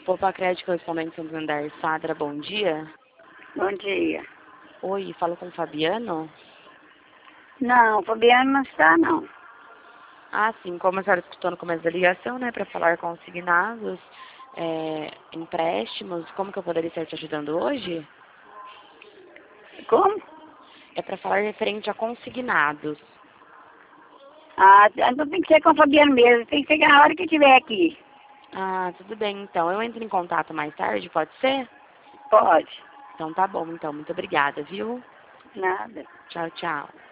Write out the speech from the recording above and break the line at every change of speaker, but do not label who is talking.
Poupa Crédito Correspondente Santander, Sadra, bom dia.
Bom dia.
Oi, falo com o Fabiano?
Não, o Fabiano não está, não.
Ah, sim, como a senhora escutou no começo da ligação, né, para falar consignados, empréstimos, como que eu poderia estar te ajudando hoje?
Como?
É para falar referente a consignados.
Ah, então tem que ser com o Fabiano mesmo. Tem que chegar na hora que estiver aqui.
Ah, tudo bem, então. Eu entro em contato mais tarde, pode ser?
Pode.
Então tá bom, então. Muito obrigada, viu?
Nada.
Tchau, tchau.